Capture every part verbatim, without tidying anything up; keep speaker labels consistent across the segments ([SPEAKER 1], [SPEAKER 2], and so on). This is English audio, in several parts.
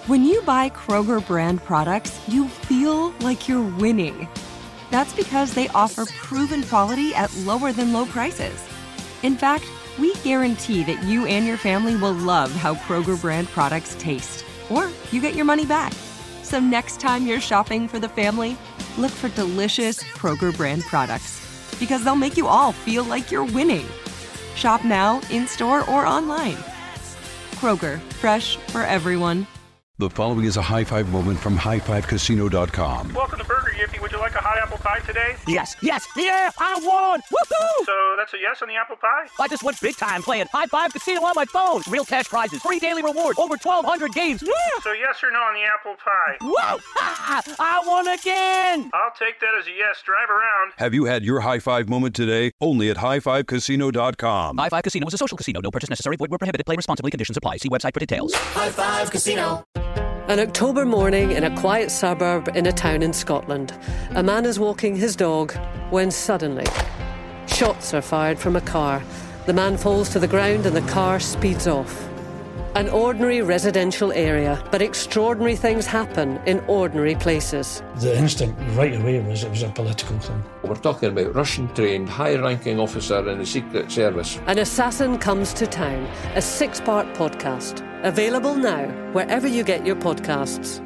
[SPEAKER 1] When you buy Kroger brand products, you feel like you're winning. That's because they offer proven quality at lower than low prices. In fact, we guarantee that you and your family will love how Kroger brand products taste, or you get your money back. So next time you're shopping for the family, look for delicious Kroger brand products, because they'll make you all feel like you're winning. Shop now, in-store, or online. Kroger, fresh for everyone.
[SPEAKER 2] The following is a high five moment from high five casino dot com.
[SPEAKER 3] Welcome to Burger Yippee. Would you like a hot apple pie today?
[SPEAKER 4] Yes, yes, yeah, I won! Woohoo!
[SPEAKER 3] So that's a yes on the apple pie?
[SPEAKER 4] I just went big time playing High Five Casino on my phone. Real cash prizes, free daily rewards, over twelve hundred games. Yeah!
[SPEAKER 3] So yes or no on the apple pie?
[SPEAKER 4] Whoa! Ha! I won again!
[SPEAKER 3] I'll take that as a yes. Drive around.
[SPEAKER 2] Have you had your high five moment today? Only at high five casino dot com.
[SPEAKER 4] High Five Casino is a social casino. No purchase necessary. Void where prohibited. Play responsibly. Conditions apply. See website for details.
[SPEAKER 5] High Five Casino.
[SPEAKER 6] An October morning in a quiet suburb in a town in Scotland. A man is walking his dog when suddenly shots are fired from a car. The man falls to the ground and the car speeds off. An ordinary residential area, but extraordinary things happen in ordinary places.
[SPEAKER 7] The instinct right away was it was a political thing.
[SPEAKER 8] We're talking about Russian-trained, high-ranking officer in the Secret Service.
[SPEAKER 6] An Assassin Comes to Town, a six-part podcast. Available now, wherever you get your podcasts.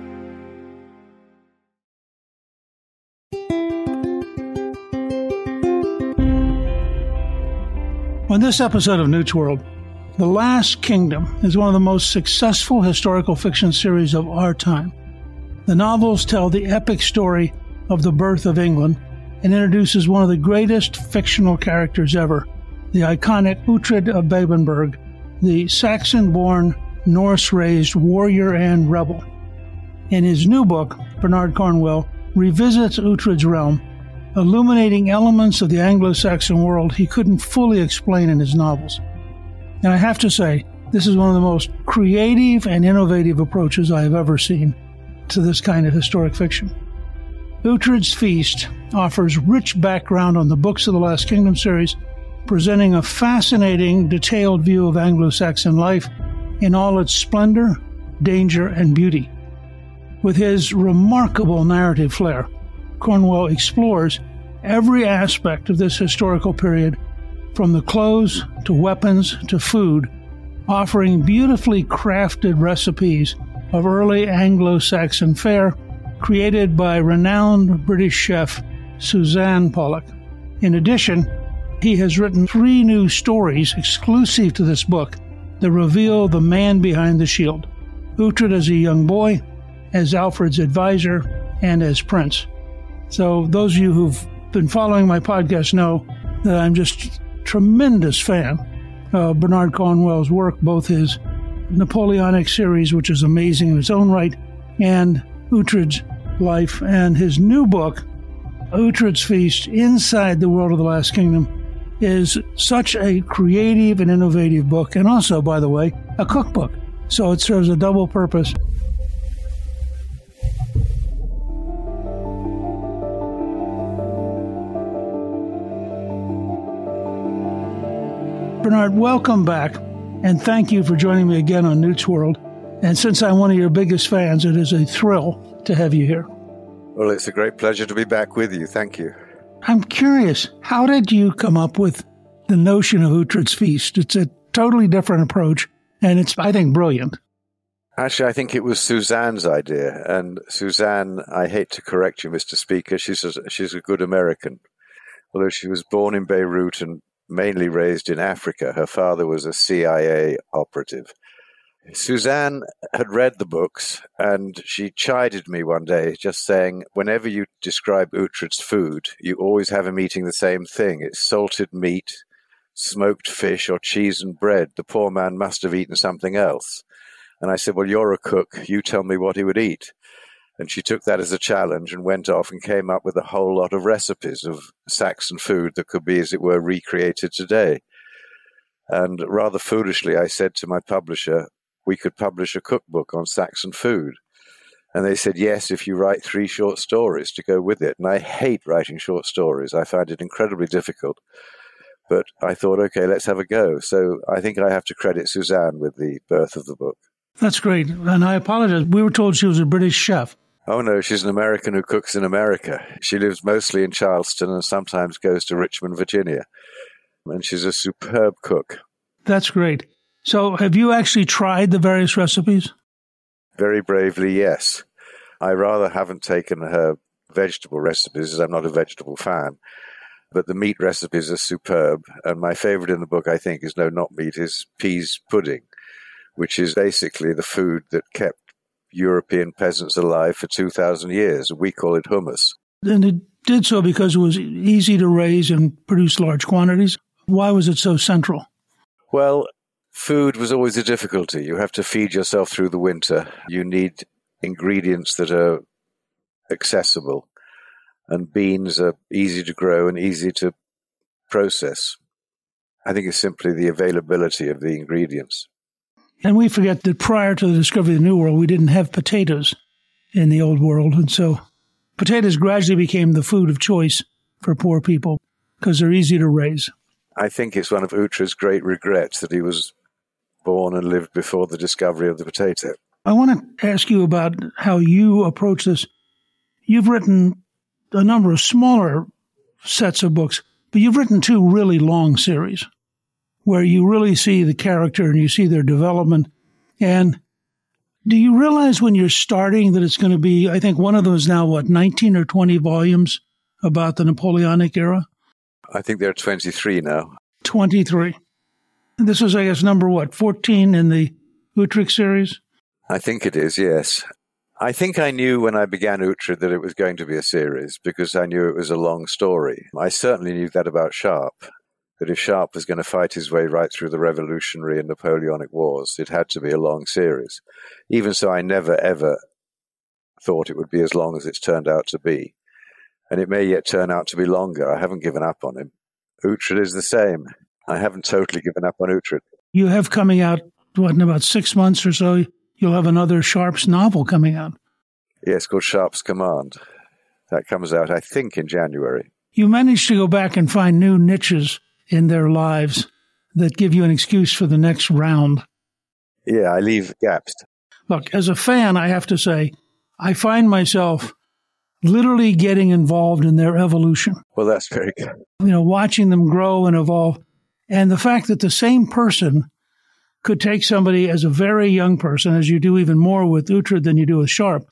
[SPEAKER 9] On this episode of Newt's World, The Last Kingdom is one of the most successful historical fiction series of our time. The novels tell the epic story of the birth of England and introduces one of the greatest fictional characters ever, the iconic Uhtred of Babenberg, the Saxon-born, Norse-raised warrior and rebel. In his new book, Bernard Cornwell revisits Uhtred's realm, illuminating elements of the Anglo-Saxon world he couldn't fully explain in his novels. And I have to say, this is one of the most creative and innovative approaches I have ever seen to this kind of historic fiction. Uhtred's Feast offers rich background on the books of the Last Kingdom series, presenting a fascinating, detailed view of Anglo-Saxon life in all its splendor, danger, and beauty. With his remarkable narrative flair, Cornwell explores every aspect of this historical period, from the clothes to weapons to food, offering beautifully crafted recipes of early Anglo-Saxon fare created by renowned British chef Suzanne Pollock. In addition, he has written three new stories exclusive to this book that reveal the man behind the shield, Uhtred as a young boy, as Alfred's advisor, and as prince. So those of you who've been following my podcast know that I'm just a tremendous fan of Bernard Cornwell's work, both his Napoleonic series, which is amazing in its own right, and Uhtred's life, and his new book, Uhtred's Feast, Inside the World of the Last Kingdom, is such a creative and innovative book, and also, by the way, a cookbook. So it serves a double purpose. Bernard, welcome back, and thank you for joining me again on Newt's World. And since I'm one of your biggest fans, it is a thrill to have you here.
[SPEAKER 10] Well, it's a great pleasure to be back with you. Thank you.
[SPEAKER 9] I'm curious, how did you come up with the notion of Uhtred's Feast? It's a totally different approach, and it's, I think, brilliant.
[SPEAKER 10] Actually, I think it was Suzanne's idea. And Suzanne, I hate to correct you, Mister Speaker, she's a, she's a good American. Although she was born in Beirut and mainly raised in Africa, her father was a C I A operative. Suzanne had read the books, and she chided me one day, just saying, whenever you describe Uhtred's food, you always have him eating the same thing. It's salted meat, smoked fish, or cheese and bread. The poor man must have eaten something else. And I said, well, you're a cook. You tell me what he would eat. And she took that as a challenge and went off and came up with a whole lot of recipes of Saxon food that could be, as it were, recreated today. And rather foolishly, I said to my publisher, we could publish a cookbook on Saxon food. And they said, yes, if you write three short stories to go with it. And I hate writing short stories. I find it incredibly difficult. But I thought, okay, let's have a go. So I think I have to credit Suzanne with the birth of the book.
[SPEAKER 9] That's great. And I apologize. We were told she was a British chef.
[SPEAKER 10] Oh, no, she's an American who cooks in America. She lives mostly in Charleston and sometimes goes to Richmond, Virginia. And she's a superb cook.
[SPEAKER 9] That's great. So have you actually tried the various recipes?
[SPEAKER 10] Very bravely, yes. I rather haven't taken her vegetable recipes, as I'm not a vegetable fan. But the meat recipes are superb. And my favorite in the book, I think, is no, not meat, is peas pudding, which is basically the food that kept European peasants alive for two thousand years. We call it hummus.
[SPEAKER 9] And it did so because it was easy to raise and produce large quantities. Why was it so central?
[SPEAKER 10] Well, food was always a difficulty. You have to feed yourself through the winter. You need ingredients that are accessible. And beans are easy to grow and easy to process. I think it's simply the availability of the ingredients.
[SPEAKER 9] And we forget that prior to the discovery of the New World, we didn't have potatoes in the Old World. And so potatoes gradually became the food of choice for poor people because they're easy to raise.
[SPEAKER 10] I think it's one of Uhtred's great regrets that he was born and lived before the discovery of the potato.
[SPEAKER 9] I want to ask you about how you approach this. You've written a number of smaller sets of books, but you've written two really long series where you really see the character and you see their development. And do you realize when you're starting that it's going to be, I think one of them is now, what, nineteen or twenty volumes about the Napoleonic era?
[SPEAKER 10] I think there are twenty-three now.
[SPEAKER 9] twenty-three. And this is, I guess, number what, fourteen in the Utrecht series?
[SPEAKER 10] I think it is, yes. I think I knew when I began Uhtred that it was going to be a series because I knew it was a long story. I certainly knew that about Sharp, that if Sharp was going to fight his way right through the Revolutionary and Napoleonic Wars, it had to be a long series. Even so, I never, ever thought it would be as long as it's turned out to be. And it may yet turn out to be longer. I haven't given up on him. Uhtred is the same. I haven't totally given up on Uhtred.
[SPEAKER 9] You have coming out, what, in about six months or so, you'll have another Sharp's novel coming out.
[SPEAKER 10] Yes, called Sharp's Command. That comes out, I think, in January.
[SPEAKER 9] You managed to go back and find new niches in their lives that give you an excuse for the next round.
[SPEAKER 10] Yeah, I leave gaps.
[SPEAKER 9] Look, as a fan, I have to say, I find myself literally getting involved in their evolution.
[SPEAKER 10] Well, that's very good.
[SPEAKER 9] You know, watching them grow and evolve. And the fact that the same person could take somebody as a very young person, as you do even more with Uhtred than you do with Sharp,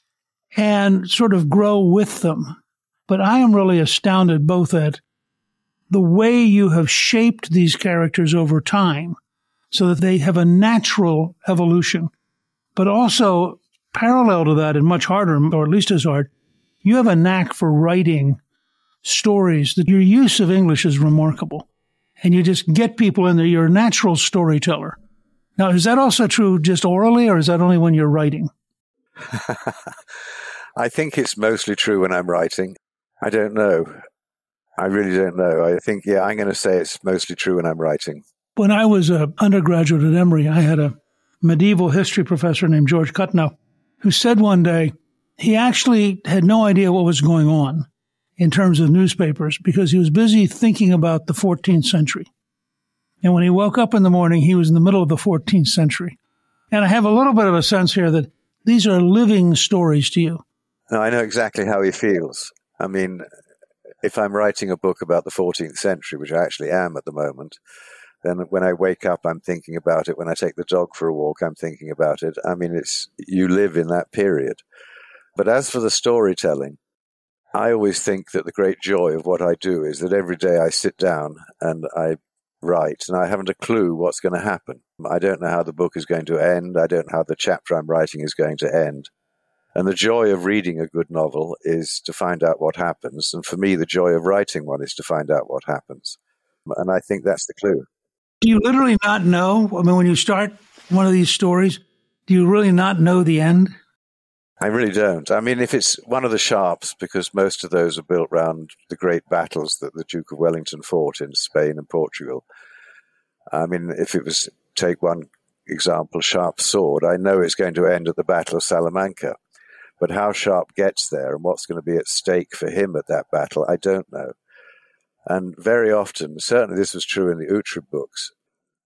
[SPEAKER 9] and sort of grow with them. But I am really astounded both at the way you have shaped these characters over time so that they have a natural evolution, but also parallel to that and much harder, or at least as hard, you have a knack for writing stories that your use of English is remarkable. And you just get people in there. You're a natural storyteller. Now, is that also true just orally, or is that only when you're writing?
[SPEAKER 10] I think it's mostly true when I'm writing. I don't know. I really don't know. I think, yeah, I'm going to say it's mostly true when I'm writing.
[SPEAKER 9] When I was an undergraduate at Emory, I had a medieval history professor named George Cutnow who said one day he actually had no idea what was going on in terms of newspapers because he was busy thinking about the fourteenth century. And when he woke up in the morning, he was in the middle of the fourteenth century. And I have a little bit of a sense here that these are living stories to you.
[SPEAKER 10] No, I know exactly how he feels. I mean, if I'm writing a book about the fourteenth century, which I actually am at the moment, then when I wake up, I'm thinking about it. When I take the dog for a walk, I'm thinking about it. I mean, it's you live in that period. But as for the storytelling, I always think that the great joy of what I do is that every day I sit down and I write, and I haven't a clue what's going to happen. I don't know how the book is going to end. I don't know how the chapter I'm writing is going to end. And the joy of reading a good novel is to find out what happens. And for me, the joy of writing one is to find out what happens. And I think that's the clue.
[SPEAKER 9] Do you literally not know? I mean, when you start one of these stories, do you really not know the end?
[SPEAKER 10] I really don't. I mean, if it's one of the Sharps, because most of those are built around the great battles that the Duke of Wellington fought in Spain and Portugal. I mean, if it was, take one example, Sharp's sword, I know it's going to end at the Battle of Salamanca. But how Sharp gets there and what's going to be at stake for him at that battle, I don't know. And very often, certainly this was true in the Uhtred books,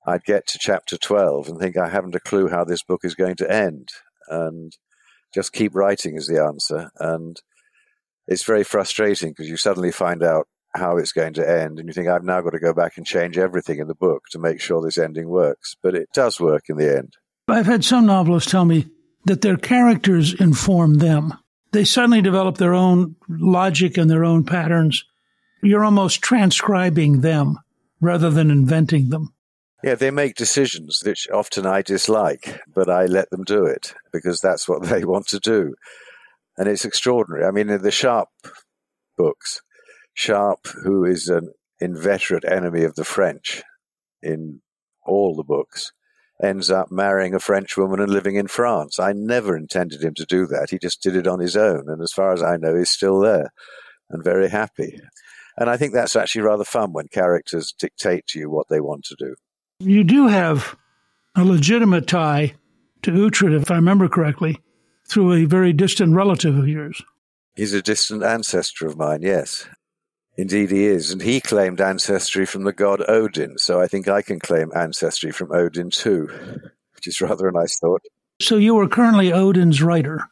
[SPEAKER 10] I'd get to chapter twelve and think I haven't a clue how this book is going to end. And just keep writing is the answer. And it's very frustrating because you suddenly find out how it's going to end and you think, I've now got to go back and change everything in the book to make sure this ending works. But it does work in the end.
[SPEAKER 9] I've had some novelists tell me that their characters inform them. They suddenly develop their own logic and their own patterns. You're almost transcribing them rather than inventing them.
[SPEAKER 10] Yeah, they make decisions which often I dislike, but I let them do it because that's what they want to do. And it's extraordinary. I mean, in the Sharpe books, Sharpe, who is an inveterate enemy of the French in all the books, ends up marrying a French woman and living in France. I never intended him to do that. He just did it on his own. And as far as I know, he's still there and very happy. And I think that's actually rather fun when characters dictate to you what they want to do.
[SPEAKER 9] You do have a legitimate tie to Uhtred, if I remember correctly, through a very distant relative of yours.
[SPEAKER 10] He's a distant ancestor of mine, yes. Indeed he is. And he claimed ancestry from the god Odin, so I think I can claim ancestry from Odin too, which is rather a nice thought.
[SPEAKER 9] So you are currently Odin's writer.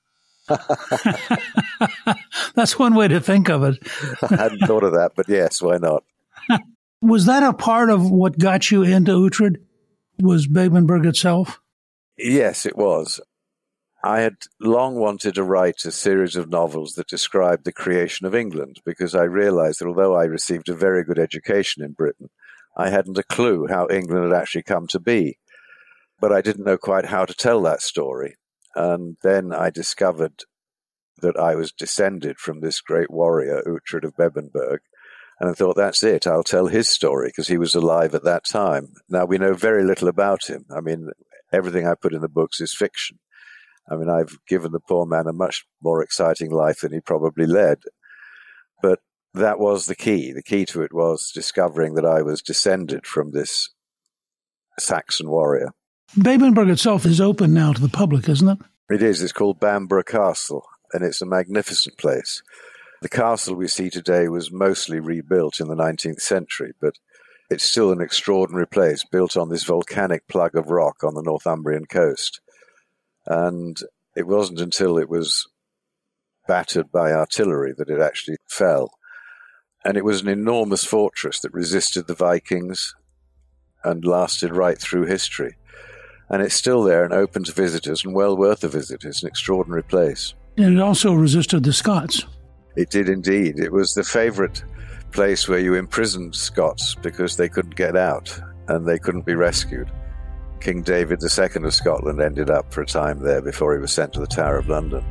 [SPEAKER 9] That's one way to think of it.
[SPEAKER 10] I hadn't thought of that, but yes, why not?
[SPEAKER 9] Was that a part of what got you into Uhtred? Was Babenberg itself?
[SPEAKER 10] Yes, it was. I had long wanted to write a series of novels that described the creation of England, because I realized that although I received a very good education in Britain, I hadn't a clue how England had actually come to be. But I didn't know quite how to tell that story. And then I discovered that I was descended from this great warrior, Uhtred of Babenberg. And I thought, that's it, I'll tell his story, because he was alive at that time. Now, we know very little about him. I mean, everything I put in the books is fiction. I mean, I've given the poor man a much more exciting life than he probably led. But that was the key. The key to it was discovering that I was descended from this Saxon warrior.
[SPEAKER 9] Babenberg itself is open now to the public, isn't it?
[SPEAKER 10] It is. It's called Bamborough Castle, and it's a magnificent place. The castle we see today was mostly rebuilt in the nineteenth century, but it's still an extraordinary place, built on this volcanic plug of rock on the Northumbrian coast. And it wasn't until it was battered by artillery that it actually fell. And it was an enormous fortress that resisted the Vikings and lasted right through history. And it's still there and open to visitors and well worth a visit. It's an extraordinary place.
[SPEAKER 9] And it also resisted the Scots.
[SPEAKER 10] It did indeed. It was the favorite place where you imprisoned Scots because they couldn't get out and they couldn't be rescued. King David the Second of Scotland ended up for a time there before he was sent to the Tower of London.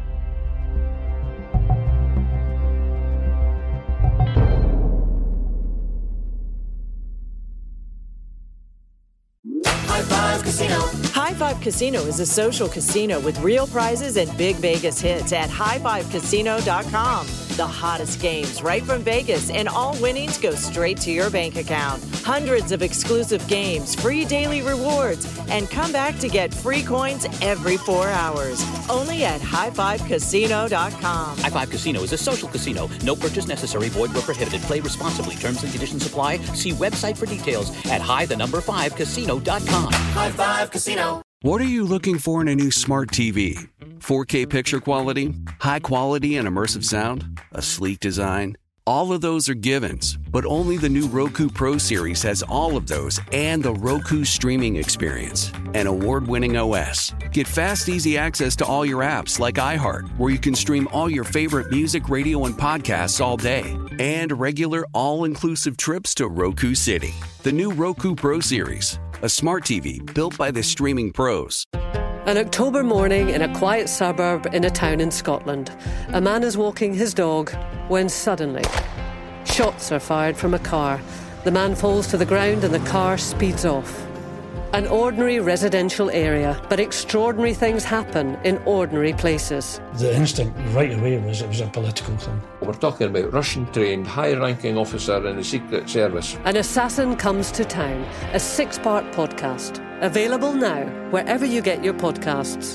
[SPEAKER 5] High Five Casino. High Five Casino is a social casino with real prizes and big Vegas hits at high five casino dot com. The hottest games right from Vegas, and all winnings go straight to your bank account. Hundreds of exclusive games, free daily rewards, and come back to get free coins every four hours. Only at high five casino dot com.
[SPEAKER 4] High Five Casino is a social casino. No purchase necessary. Void where prohibited. Play responsibly. Terms and conditions apply. See website for details at high the number five casino dot com.
[SPEAKER 5] High Five Casino.
[SPEAKER 11] What are you looking for in a new smart T V? four K picture quality? High quality and immersive sound? A sleek design? All of those are givens, but only the new Roku Pro Series has all of those and the Roku streaming experience, an award-winning O S. Get fast, easy access to all your apps like iHeart, where you can stream all your favorite music, radio, and podcasts all day, and regular all-inclusive trips to Roku City. The new Roku Pro Series, a smart T V built by the streaming pros.
[SPEAKER 6] An October morning in a quiet suburb in a town in Scotland. A man is walking his dog when suddenly shots are fired from a car. The man falls to the ground and the car speeds off. An ordinary residential area, but extraordinary things happen in ordinary places.
[SPEAKER 7] The instinct right away was it was a political thing.
[SPEAKER 8] We're talking about Russian-trained, high-ranking officer in the Secret Service.
[SPEAKER 6] An Assassin Comes to Town, a six-part podcast. Available now, wherever you get your podcasts.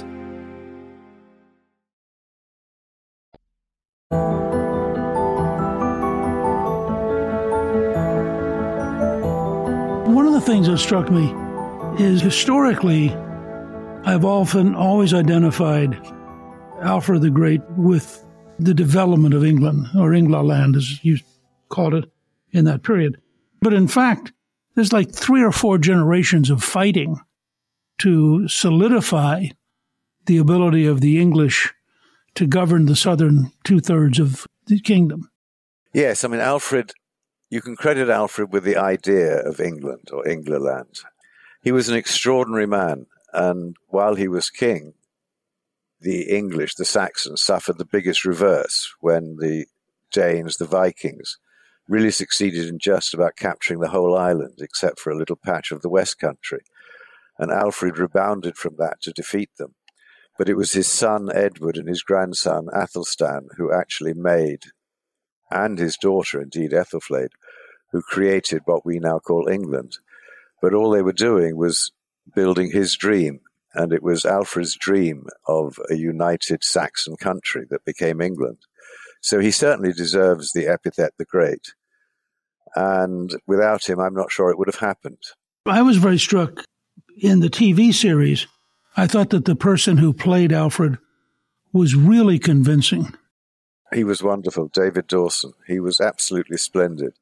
[SPEAKER 9] One of the things that struck me is historically, I've often always identified Alfred the Great with the development of England, or Englaland, as you called it in that period. But in fact, there's like three or four generations of fighting to solidify the ability of the English to govern the southern two-thirds of the kingdom.
[SPEAKER 10] Yes, I mean, Alfred, you can credit Alfred with the idea of England or Englaland. He was an extraordinary man, and while he was king, the English, the Saxons, suffered the biggest reverse when the Danes, the Vikings, really succeeded in just about capturing the whole island, except for a little patch of the West Country. And Alfred rebounded from that to defeat them. But it was his son Edward and his grandson Athelstan who actually made, and his daughter, indeed, Ethelflaed, who created what we now call England. But all they were doing was building his dream, and it was Alfred's dream of a united Saxon country that became England. So he certainly deserves the epithet the Great. And without him, I'm not sure it would have happened.
[SPEAKER 9] I was very struck in the T V series. I thought that the person who played Alfred was really convincing.
[SPEAKER 10] He was wonderful, David Dawson. He was absolutely splendid.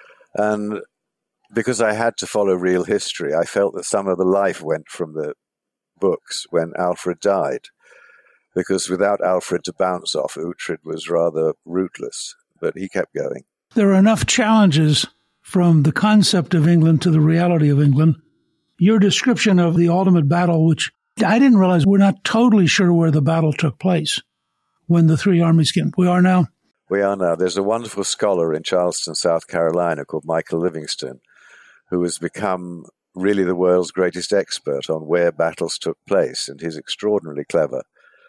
[SPEAKER 10] And because I had to follow real history, I felt that some of the life went from the books when Alfred died. Because without Alfred to bounce off, Uhtred was rather rootless, but he kept going.
[SPEAKER 9] There are enough challenges from the concept of England to the reality of England. Your description of the ultimate battle, which I didn't realize we're not totally sure where the battle took place when the three armies came. We are now?
[SPEAKER 10] We are now. There's a wonderful scholar in Charleston, South Carolina, called Michael Livingston, who has become really the world's greatest expert on where battles took place, and he's extraordinarily clever.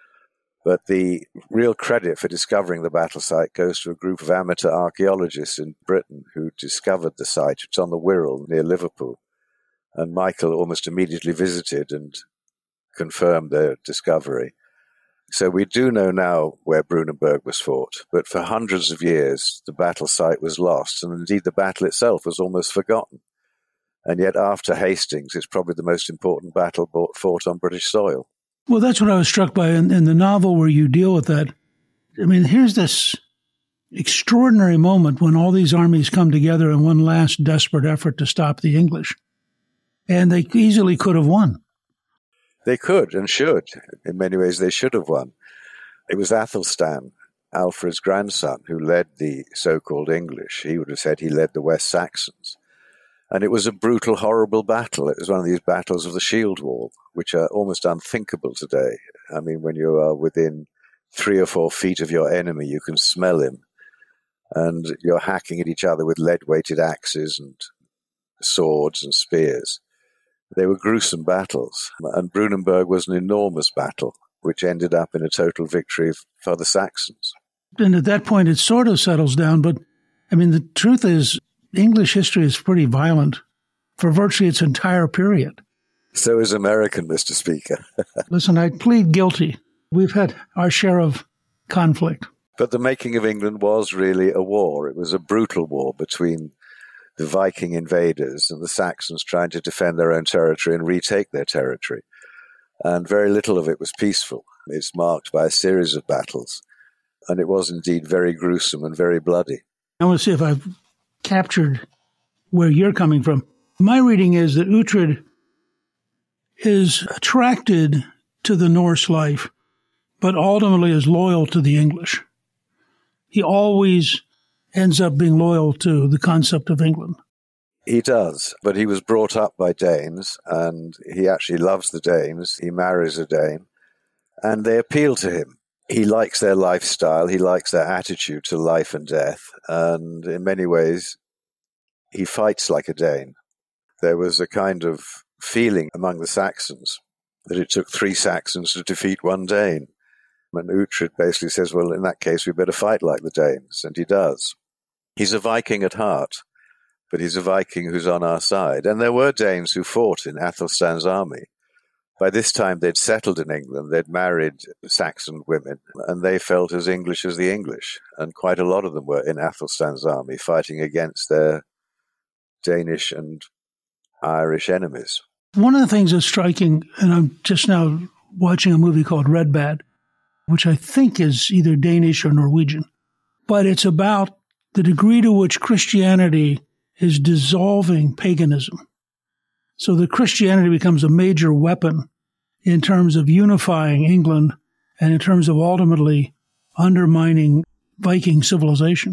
[SPEAKER 10] But the real credit for discovering the battle site goes to a group of amateur archaeologists in Britain who discovered the site. It's on the Wirral near Liverpool. And Michael almost immediately visited and confirmed their discovery. So we do know now where Brunanburg was fought, but for hundreds of years the battle site was lost, and indeed the battle itself was almost forgotten. And yet after Hastings, it's probably the most important battle fought on British soil.
[SPEAKER 9] Well, that's what I was struck by in, in the novel where you deal with that. I mean, here's this extraordinary moment when all these armies come together in one last desperate effort to stop the English. And they easily could have won.
[SPEAKER 10] They could and should. In many ways, they should have won. It was Athelstan, Alfred's grandson, who led the so-called English. He would have said he led the West Saxons. And it was a brutal, horrible battle. It was one of these battles of the shield wall, which are almost unthinkable today. I mean, when you are within three or four feet of your enemy, you can smell him. And you're hacking at each other with lead-weighted axes and swords and spears. They were gruesome battles, and Brunanburg was an enormous battle, which ended up in a total victory for the Saxons.
[SPEAKER 9] And at that point, it sort of settles down, but, I mean, the truth is, English history is pretty violent for virtually its entire period.
[SPEAKER 10] So is American, Mister Speaker.
[SPEAKER 9] Listen, I plead guilty. We've had our share of conflict.
[SPEAKER 10] But the making of England was really a war. It was a brutal war between the Viking invaders and the Saxons trying to defend their own territory and retake their territory. And very little of it was peaceful. It's marked by a series of battles. And it was indeed very gruesome and very bloody.
[SPEAKER 9] I want to see if I've captured where you're coming from. My reading is that Uhtred is attracted to the Norse life, but ultimately is loyal to the English. He always ends up being loyal to the concept of England.
[SPEAKER 10] He does, but he was brought up by Danes, and he actually loves the Danes. He marries a Dane, and they appeal to him. He likes their lifestyle, he likes their attitude to life and death, and in many ways, he fights like a Dane. There was a kind of feeling among the Saxons that it took three Saxons to defeat one Dane. And Uhtred basically says, well, in that case, we better fight like the Danes, and he does. He's a Viking at heart, but he's a Viking who's on our side. And there were Danes who fought in Athelstan's army. By this time, they'd settled in England, they'd married Saxon women, and they felt as English as the English. And quite a lot of them were in Athelstan's army, fighting against their Danish and Irish enemies.
[SPEAKER 9] One of the things that's striking, and I'm just now watching a movie called Red Bad, which I think is either Danish or Norwegian, but it's about the degree to which Christianity is dissolving paganism. So that Christianity becomes a major weapon in terms of unifying England and in terms of ultimately undermining Viking civilization.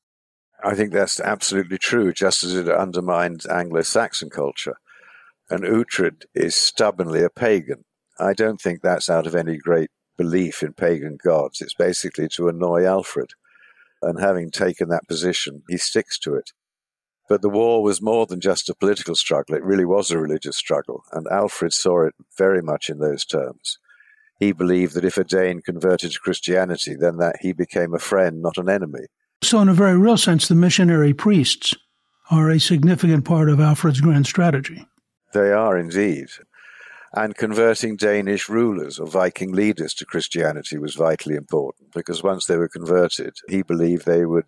[SPEAKER 10] I think that's absolutely true, just as it undermined Anglo-Saxon culture. And Uhtred is stubbornly a pagan. I don't think that's out of any great belief in pagan gods. It's basically to annoy Alfred. And having taken that position, he sticks to it. But the war was more than just a political struggle. It really was a religious struggle. And Alfred saw it very much in those terms. He believed that if a Dane converted to Christianity, then that he became a friend, not an enemy.
[SPEAKER 9] So in a very real sense, the missionary priests are a significant part of Alfred's grand strategy.
[SPEAKER 10] They are indeed. And converting Danish rulers or Viking leaders to Christianity was vitally important, because once they were converted, he believed they would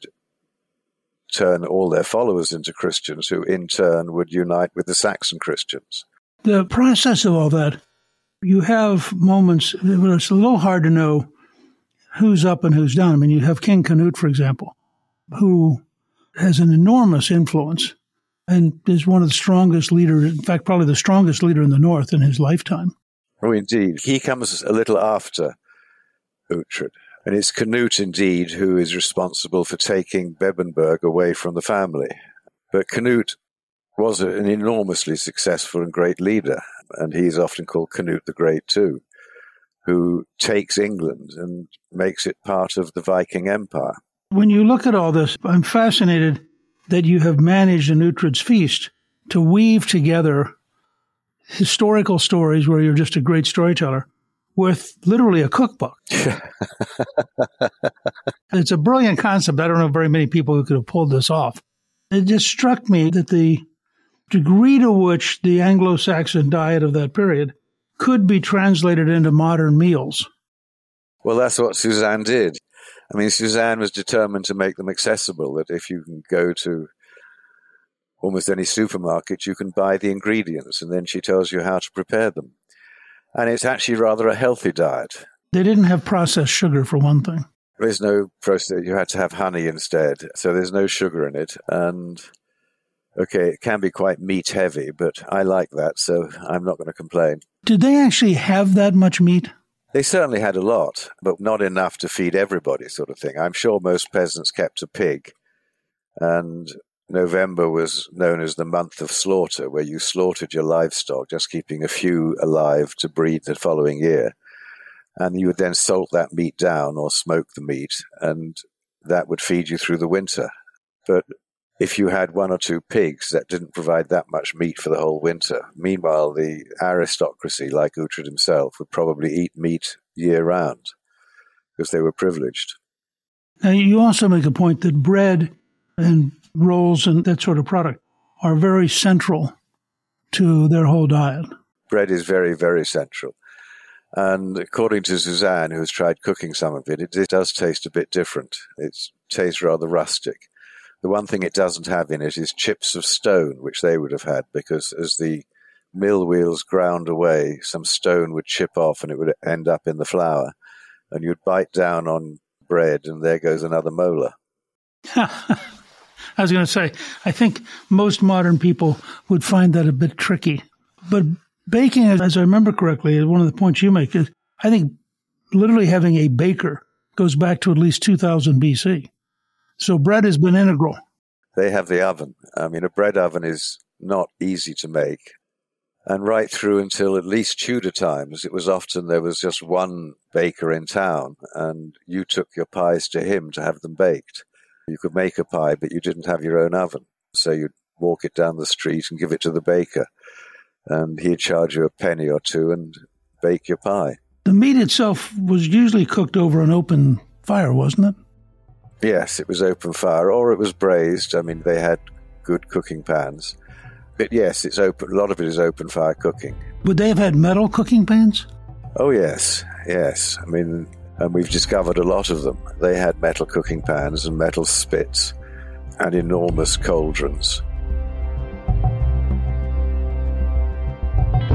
[SPEAKER 10] turn all their followers into Christians, who in turn would unite with the Saxon Christians.
[SPEAKER 9] The process of all that, you have moments where it's a little hard to know who's up and who's down. I mean, you have King Canute, for example, who has an enormous influence and is one of the strongest leaders, in fact, probably the strongest leader in the North in his lifetime.
[SPEAKER 10] Oh, indeed. He comes a little after Uhtred. And it's Canute, indeed, who is responsible for taking Bebbanburg away from the family. But Canute was an enormously successful and great leader, and he's often called Canute the Great, too, who takes England and makes it part of the Viking Empire.
[SPEAKER 9] When you look at all this, I'm fascinated that you have managed in Uhtred's Feast to weave together historical stories where you're just a great storyteller with literally a cookbook. It's a brilliant concept. I don't know very many people who could have pulled this off. It just struck me that the degree to which the Anglo-Saxon diet of that period could be translated into modern meals.
[SPEAKER 10] Well, that's what Suzanne did. I mean, Suzanne was determined to make them accessible, that if you can go to almost any supermarket, you can buy the ingredients, and then she tells you how to prepare them. And it's actually rather a healthy diet.
[SPEAKER 9] They didn't have processed sugar, for one thing.
[SPEAKER 10] There's no process. You had to have honey instead, so there's no sugar in it. And, okay, it can be quite meat-heavy, but I like that, so I'm not going to complain.
[SPEAKER 9] Did they actually have that much meat?
[SPEAKER 10] They certainly had a lot, but not enough to feed everybody, sort of thing. I'm sure most peasants kept a pig, and November was known as the month of slaughter, where you slaughtered your livestock, just keeping a few alive to breed the following year. And you would then salt that meat down or smoke the meat, and that would feed you through the winter. But if you had one or two pigs, that didn't provide that much meat for the whole winter. Meanwhile, the aristocracy, like Uhtred himself, would probably eat meat year-round because they were privileged.
[SPEAKER 9] Now, you also make a point that bread and rolls and that sort of product are very central to their whole diet.
[SPEAKER 10] Bread is very, very central. And according to Suzanne, who has tried cooking some of it, it, it does taste a bit different. It tastes rather rustic. The one thing it doesn't have in it is chips of stone, which they would have had, because as the mill wheels ground away, some stone would chip off and it would end up in the flour. And you'd bite down on bread, and there goes another molar.
[SPEAKER 9] I was going to say, I think most modern people would find that a bit tricky. But baking, as I remember correctly, one of the points you make is, I think literally having a baker goes back to at least two thousand B C. So bread has been integral.
[SPEAKER 10] They have the oven. I mean, a bread oven is not easy to make. And right through until at least Tudor times, it was often there was just one baker in town, and you took your pies to him to have them baked. You could make a pie, but you didn't have your own oven. So you'd walk it down the street and give it to the baker, and he'd charge you a penny or two and bake your pie.
[SPEAKER 9] The meat itself was usually cooked over an open fire, wasn't it?
[SPEAKER 10] Yes, it was open fire, or it was braised. I mean, they had good cooking pans. But yes, it's open. A lot of it is open fire cooking.
[SPEAKER 9] Would they have had metal cooking pans?
[SPEAKER 10] Oh, yes, yes. I mean, and we've discovered a lot of them. They had metal cooking pans and metal spits and enormous cauldrons.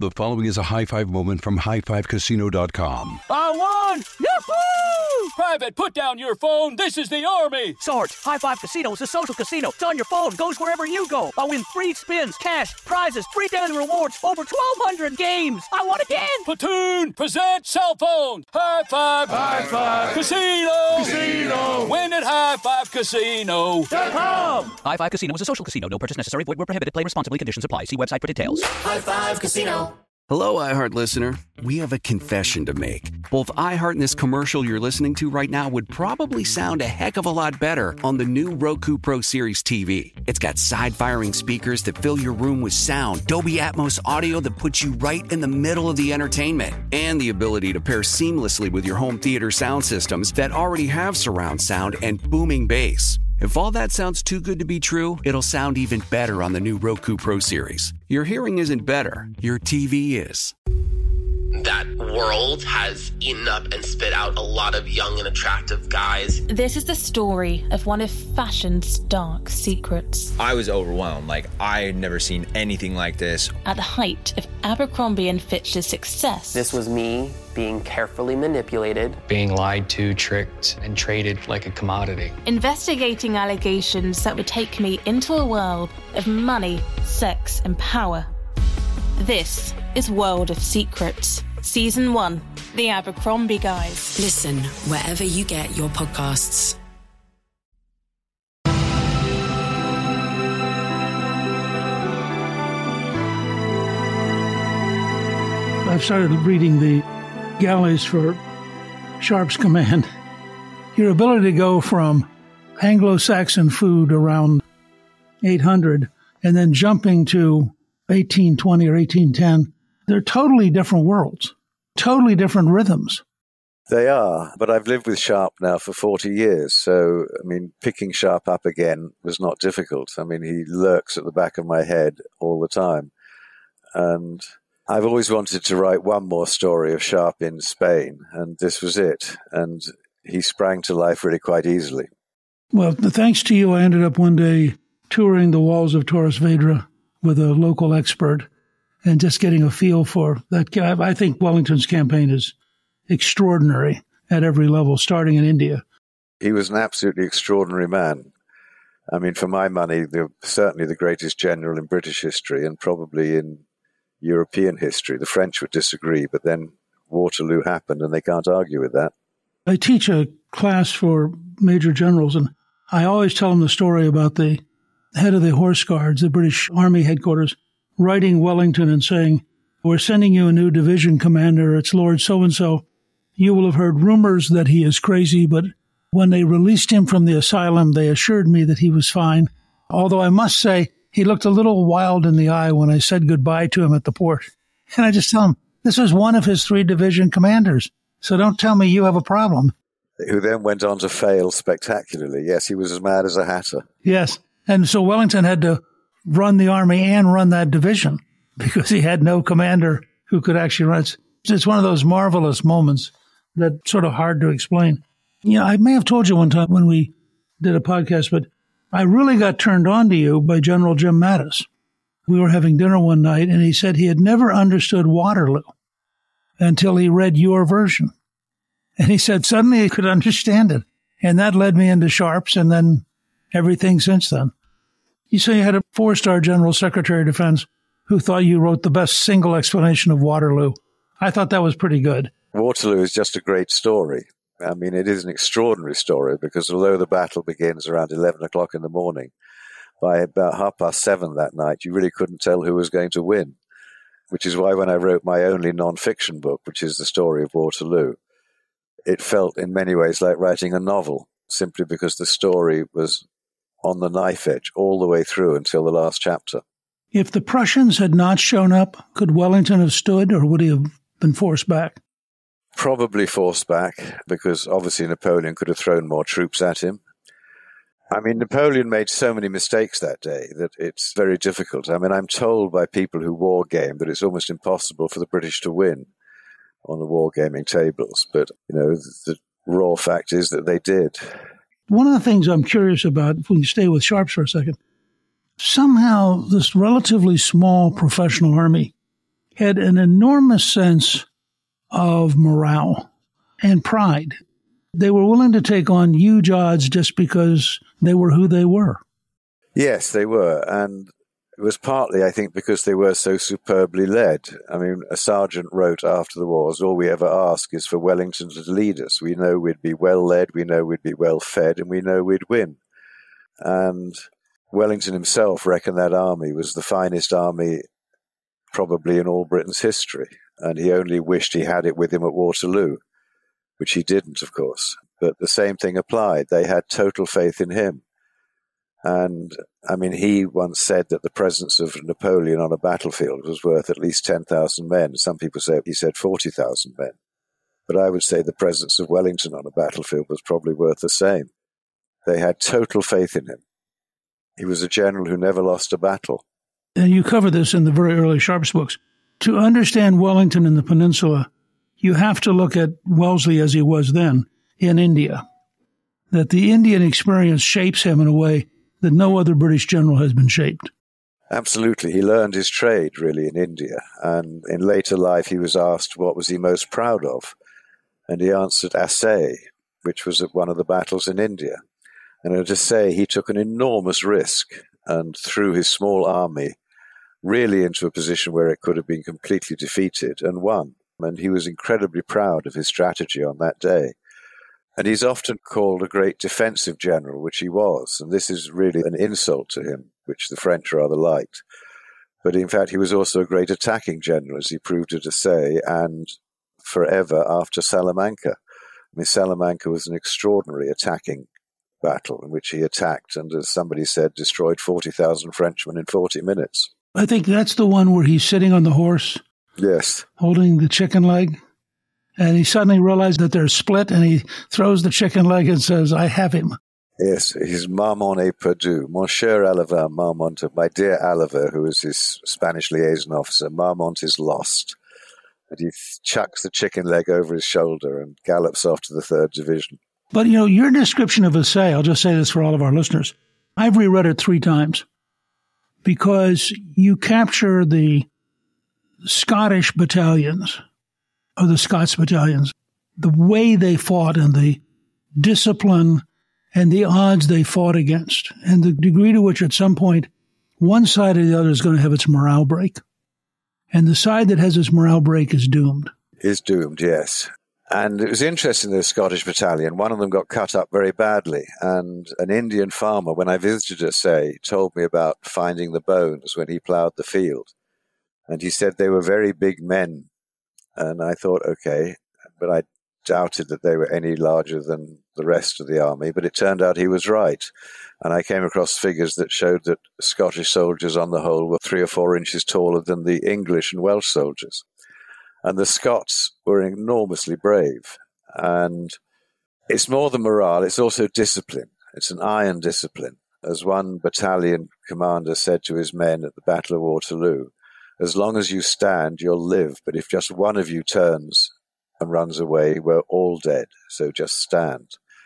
[SPEAKER 2] The following is a high five moment from high five casino dot com.
[SPEAKER 12] I won! Yahoo! Private, put down your phone. This is the Army.
[SPEAKER 13] Sarge, High Five Casino is a social casino. It's on your phone. Goes wherever you go. I win free spins, cash, prizes, free daily rewards, over twelve hundred games. I won again.
[SPEAKER 12] Platoon, present cell phone. High Five.
[SPEAKER 14] High Five.
[SPEAKER 12] Casino.
[SPEAKER 14] Casino.
[SPEAKER 12] Win at high five casino dot com.
[SPEAKER 4] High Five Casino is a social casino. No purchase necessary. Void where prohibited. Play responsibly. Conditions apply. See website for details.
[SPEAKER 14] High Five Casino.
[SPEAKER 11] Hello, iHeart listener. We have a confession to make. Both iHeart and this commercial you're listening to right now would probably sound a heck of a lot better on the new Roku Pro Series T V. It's got side-firing speakers that fill your room with sound, Dolby Atmos audio that puts you right in the middle of the entertainment, and the ability to pair seamlessly with your home theater sound systems that already have surround sound and booming bass. If all that sounds too good to be true, it'll sound even better on the new Roku Pro Series. Your hearing isn't better, your T V is.
[SPEAKER 15] That world has eaten up and spit out a lot of young and attractive guys.
[SPEAKER 16] This is the story of one of fashion's dark secrets.
[SPEAKER 17] I was overwhelmed. Like, I had never seen anything like this.
[SPEAKER 16] At the height of Abercrombie and Fitch's success.
[SPEAKER 18] This was me being carefully manipulated.
[SPEAKER 19] Being lied to, tricked, and traded like a commodity.
[SPEAKER 16] Investigating allegations that would take me into a world of money, sex, and power. This is World of Secrets, Season one, The Abercrombie Guys.
[SPEAKER 20] Listen wherever you get your podcasts.
[SPEAKER 9] I've started reading the galleys for Sharpe's Command. Your ability to go from Anglo-Saxon food around eight hundred and then jumping to eighteen twenty or eighteen ten, they're totally different worlds, totally different rhythms.
[SPEAKER 10] They are, but I've lived with Sharpe now for forty years, so, I mean, picking Sharpe up again was not difficult. I mean, he lurks at the back of my head all the time. And I've always wanted to write one more story of Sharpe in Spain, and this was it. And he sprang to life really quite easily.
[SPEAKER 9] Well, thanks to you, I ended up one day touring the walls of Torres Vedra with a local expert and just getting a feel for that. I think Wellington's campaign is extraordinary at every level, starting in India.
[SPEAKER 10] He was an absolutely extraordinary man. I mean, for my money, the, certainly the greatest general in British history and probably in European history. The French would disagree, but then Waterloo happened and they can't argue with that.
[SPEAKER 9] I teach a class for major generals, and I always tell them the story about the head of the Horse Guards, the British Army headquarters, writing Wellington and saying, "We're sending you a new division commander. It's Lord so-and-so. You will have heard rumors that he is crazy, but when they released him from the asylum, they assured me that he was fine. Although I must say, he looked a little wild in the eye when I said goodbye to him at the port." And I just tell him, this is one of his three division commanders, so don't tell me you have a problem.
[SPEAKER 10] Who then went on to fail spectacularly. Yes, he was as mad as a hatter.
[SPEAKER 9] Yes. And so Wellington had to run the army and run that division because he had no commander who could actually run it. It's one of those marvelous moments that's sort of hard to explain. You know, I may have told you one time when we did a podcast, but I really got turned on to you by General Jim Mattis. We were having dinner one night, and he said he had never understood Waterloo until he read your version. And he said suddenly he could understand it. And that led me into Sharpe's and then everything since then. You say you had a four-star General Secretary of Defense who thought you wrote the best single explanation of Waterloo. I thought that was pretty good.
[SPEAKER 10] Waterloo is just a great story. I mean, it is an extraordinary story because although the battle begins around eleven o'clock in the morning, by about half past seven that night, you really couldn't tell who was going to win, which is why when I wrote my only non-fiction book, which is the story of Waterloo, it felt in many ways like writing a novel, simply because the story was on the knife edge all the way through until the last chapter.
[SPEAKER 9] If the Prussians had not shown up, could Wellington have stood, or would he have been forced back?
[SPEAKER 10] Probably forced back, because obviously Napoleon could have thrown more troops at him. I mean, Napoleon made so many mistakes that day that it's very difficult. I mean, I'm told by people who wargame that it's almost impossible for the British to win on the wargaming tables. But, you know, the raw fact is that they did.
[SPEAKER 9] One of the things I'm curious about, if we can stay with Sharpe's for a second, somehow this relatively small professional army had an enormous sense of morale and pride. They were willing to take on huge odds just because they were who they were.
[SPEAKER 10] Yes, they were. And it was partly, I think, because they were so superbly led. I mean, a sergeant wrote after the wars, all we ever ask is for Wellington to lead us. We know we'd be well led, we know we'd be well fed, and we know we'd win. And Wellington himself reckoned that army was the finest army probably in all Britain's history. And he only wished he had it with him at Waterloo, which he didn't, of course. But the same thing applied. They had total faith in him. And, I mean, he once said that the presence of Napoleon on a battlefield was worth at least ten thousand men. Some people say he said forty thousand men. But I would say the presence of Wellington on a battlefield was probably worth the same. They had total faith in him. He was a general who never lost a battle.
[SPEAKER 9] And you cover this in the very early Sharpe's books. To understand Wellington in the Peninsula, you have to look at Wellesley as he was then in India. That the Indian experience shapes him in a way that no other British general has been shaped.
[SPEAKER 10] Absolutely. He learned his trade, really, in India. And in later life, he was asked what was he most proud of. And he answered Assaye, which was at one of the battles in India. And at Assaye, he took an enormous risk and threw his small army really into a position where it could have been completely defeated and won. And he was incredibly proud of his strategy on that day. And he's often called a great defensive general, which he was. And this is really an insult to him, which the French rather liked. But in fact, he was also a great attacking general, as he proved at Assaye and forever after Salamanca. I mean, Salamanca was an extraordinary attacking battle in which he attacked and, as somebody said, destroyed forty thousand Frenchmen in forty minutes.
[SPEAKER 9] I think that's the one where he's sitting on the horse.
[SPEAKER 10] Yes.
[SPEAKER 9] Holding the chicken leg. And he suddenly realized that they're split, and he throws the chicken leg and says, I have him.
[SPEAKER 10] Yes, he's Marmont est perdu. Mon cher Oliver Marmont, my dear Oliver, who was his Spanish liaison officer, Marmont is lost. And he chucks the chicken leg over his shoulder and gallops off to the third Division.
[SPEAKER 9] But, you know, your description of Assaye, I'll just say this for all of our listeners, I've reread it three times because you capture the Scottish battalions, or the Scots battalions, the way they fought and the discipline and the odds they fought against, and the degree to which at some point one side or the other is going to have its morale break. And the side that has its morale break is doomed.
[SPEAKER 10] Is doomed, yes. And it was interesting, the Scottish battalion, one of them got cut up very badly. And an Indian farmer, when I visited Assaye, told me about finding the bones when he ploughed the field. And he said they were very big men. And I thought, okay, but I doubted that they were any larger than the rest of the army. But it turned out he was right. And I came across figures that showed that Scottish soldiers on the whole were three or four inches taller than the English and Welsh soldiers. And the Scots were enormously brave. And it's more than morale, it's also discipline. It's an iron discipline. As one battalion commander said to his men at the Battle of Waterloo, as long as you stand, you'll live. But if just one of you turns and runs away, we're all dead. So just stand.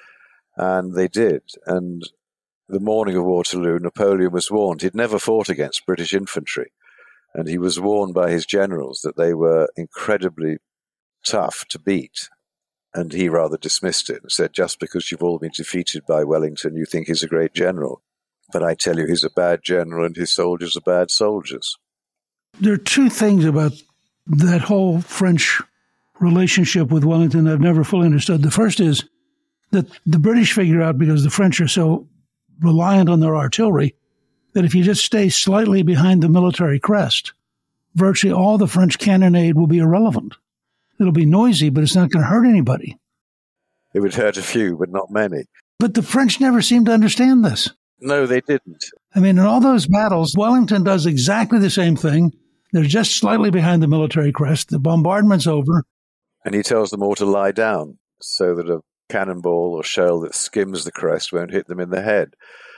[SPEAKER 10] And they did. And the morning of Waterloo, Napoleon was warned. He'd never fought against British infantry. And he was warned by his generals that they were incredibly tough to beat. And he rather dismissed it and said, just because you've all been defeated by Wellington, you think he's a great general. But I tell you, he's a bad general and his soldiers are bad soldiers.
[SPEAKER 9] There are two things about that whole French relationship with Wellington I've never fully understood. The first is that the British figure out, because the French are so reliant on their artillery, that if you just stay slightly behind the military crest, virtually all the French cannonade will be irrelevant. It'll be noisy, but it's not going to hurt anybody.
[SPEAKER 10] It would hurt a few, but not many.
[SPEAKER 9] But the French never seem to understand this.
[SPEAKER 10] No, they didn't.
[SPEAKER 9] I mean, in all those battles, Wellington does exactly the same thing. They're just slightly behind the military crest. The bombardment's over.
[SPEAKER 10] And he tells them all to lie down so that a cannonball or shell that skims the crest won't hit them in the head.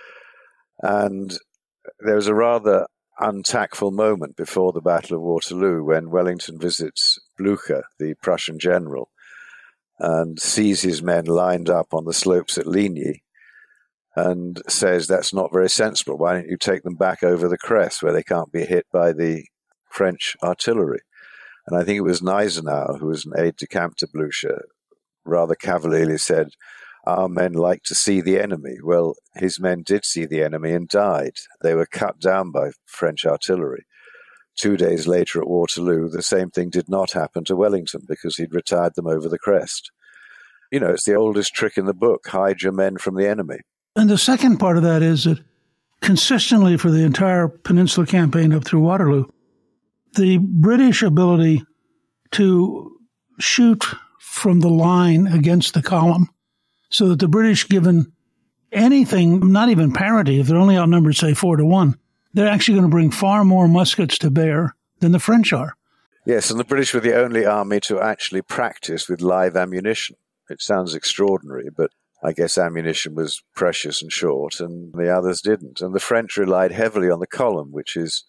[SPEAKER 10] And there was a rather untactful moment before the Battle of Waterloo when Wellington visits Blücher, the Prussian general, and sees his men lined up on the slopes at Ligny and says, that's not very sensible. Why don't you take them back over the crest where they can't be hit by the French artillery? And I think it was Gneisenau, who was an aide-de-camp to Blücher, rather cavalierly said, our men like to see the enemy. Well, his men did see the enemy and died. They were cut down by French artillery. Two days later at Waterloo, the same thing did not happen to Wellington because he'd retired them over the crest. You know, it's the oldest trick in the book, hide your men from the enemy.
[SPEAKER 9] And the second part of that is that consistently for the entire Peninsula campaign up through Waterloo, the British ability to shoot from the line against the column so that the British, given anything, not even parity, if they're only outnumbered, say, four to one, they're actually going to bring far more muskets to bear than the French are.
[SPEAKER 10] Yes, and the British were the only army to actually practice with live ammunition. It sounds extraordinary, but I guess ammunition was precious and short, and the others didn't. And the French relied heavily on the column, which is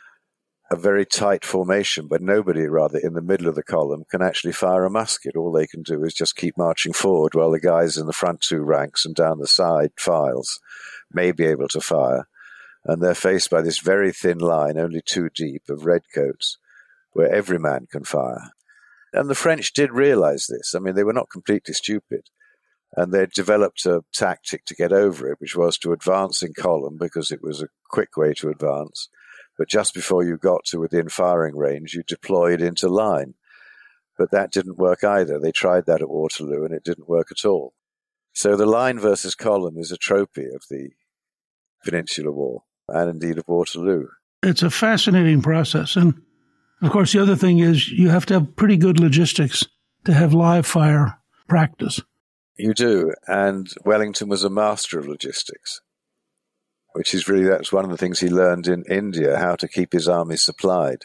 [SPEAKER 10] a very tight formation, but nobody, rather, in the middle of the column can actually fire a musket. All they can do is just keep marching forward while the guys in the front two ranks and down the side files may be able to fire. And they're faced by this very thin line, only two deep, of redcoats, where every man can fire. And the French did realize this. I mean, they were not completely stupid. And they developed a tactic to get over it, which was to advance in column because it was a quick way to advance. But just before you got to within firing range, you deployed into line. But that didn't work either. They tried that at Waterloo, and it didn't work at all. So the line versus column is a trophy of the Peninsular War, and indeed of Waterloo.
[SPEAKER 9] It's a fascinating process. And, of course, the other thing is you have to have pretty good logistics to have live fire practice.
[SPEAKER 10] You do, and Wellington was a master of logistics, which is really, that's one of the things he learned in India, how to keep his army supplied.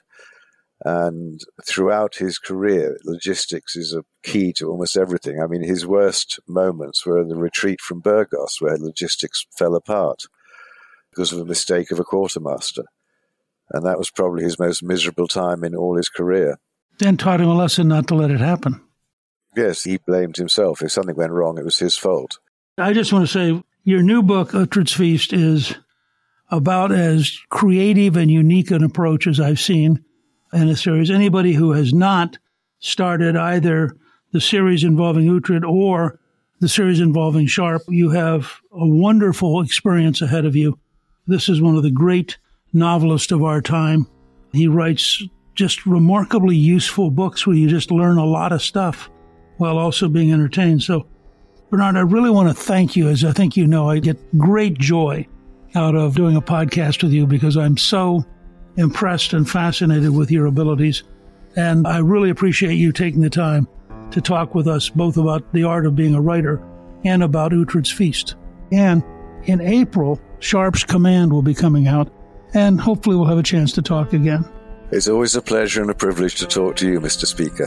[SPEAKER 10] And throughout his career, logistics is a key to almost everything. I mean, his worst moments were the retreat from Burgos, where logistics fell apart because of a mistake of a quartermaster. And that was probably his most miserable time in all his career.
[SPEAKER 9] And taught him a lesson not to let it happen.
[SPEAKER 10] Yes, he blamed himself. If something went wrong, it was his fault.
[SPEAKER 9] I just want to say, your new book, Uhtred's Feast, is about as creative and unique an approach as I've seen in a series. Anybody who has not started either the series involving Uhtred or the series involving Sharpe, you have a wonderful experience ahead of you. This is one of the great novelists of our time. He writes just remarkably useful books where you just learn a lot of stuff while also being entertained. So, Bernard, I really want to thank you. As I think you know, I get great joy out of doing a podcast with you because I'm so impressed and fascinated with your abilities. And I really appreciate you taking the time to talk with us both about the art of being a writer and about Uhtred's Feast. And in April, Sharpe's Command will be coming out, and hopefully we'll have a chance to talk again.
[SPEAKER 10] It's always a pleasure and a privilege to talk to you, Mister Speaker.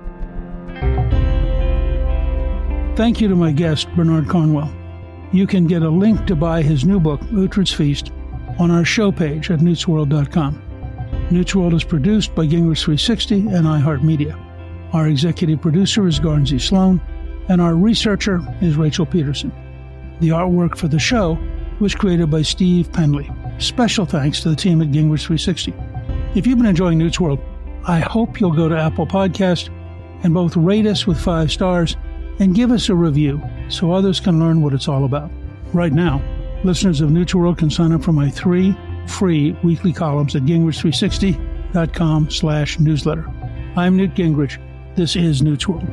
[SPEAKER 9] Thank you to my guest, Bernard Cornwell. You can get a link to buy his new book, Uhtred's Feast, on our show page at newts world dot com. Newts World is produced by Gingrich three sixty and iHeartMedia. Our executive producer is Garnsey Sloan, and our researcher is Rachel Peterson. The artwork for the show was created by Steve Penley. Special thanks to the team at Gingrich three sixty. If you've been enjoying Newts World, I hope you'll go to Apple Podcast and both rate us with five stars and give us a review so others can learn what it's all about. Right now, listeners of Newts World can sign up for my three free weekly columns at gingrich three sixty dot com slash newsletter. I'm Newt Gingrich. This is Newts World.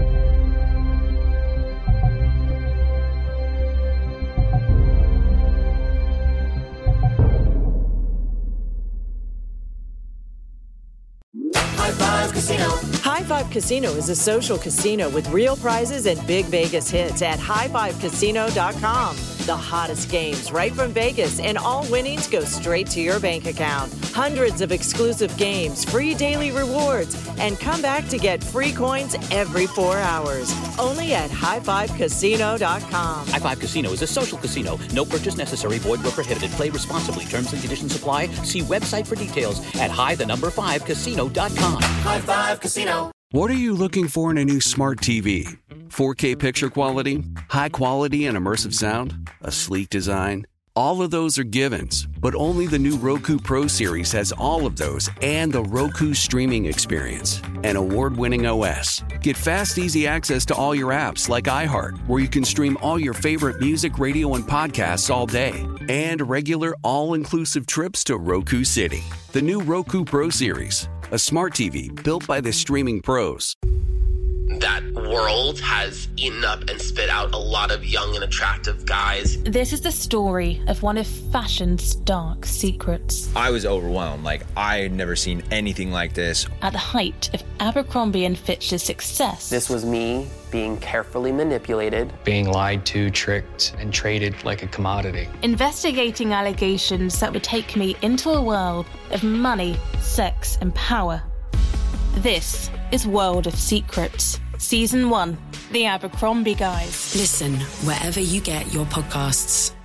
[SPEAKER 5] High Five Casino. High Five Casino is a social casino with real prizes and big Vegas hits at high five casino dot com. The hottest games right from Vegas, and all winnings go straight to your bank account. Hundreds of exclusive games, free daily rewards, and come back to get free coins every four hours. Only at high five casino dot com.
[SPEAKER 4] High Five Casino is a social casino. No purchase necessary. Void where prohibited. Play responsibly. Terms and conditions apply. See website for details at high the number five casino dot com.
[SPEAKER 14] High Five Casino.
[SPEAKER 11] What are you looking for in a new smart T V? four K picture quality? High quality and immersive sound? A sleek design? All of those are givens, but only the new Roku Pro Series has all of those and the Roku streaming experience, an award-winning O S. Get fast, easy access to all your apps like iHeart, where you can stream all your favorite music, radio, and podcasts all day, and regular all-inclusive trips to Roku City. The new Roku Pro Series, a smart T V built by the streaming pros.
[SPEAKER 15] That world has eaten up and spit out a lot of young and attractive guys.
[SPEAKER 16] This is the story of one of fashion's dark secrets.
[SPEAKER 17] I was overwhelmed. Like, I had never seen anything like this.
[SPEAKER 16] At the height of Abercrombie and Fitch's success,
[SPEAKER 18] This was me being carefully manipulated,
[SPEAKER 19] being lied to, tricked, and traded like a commodity.
[SPEAKER 16] investigating allegations that would take me into a world of money, sex, and power. This is World of Secrets, Season one, The Abercrombie Guys.
[SPEAKER 20] Listen wherever you get your podcasts.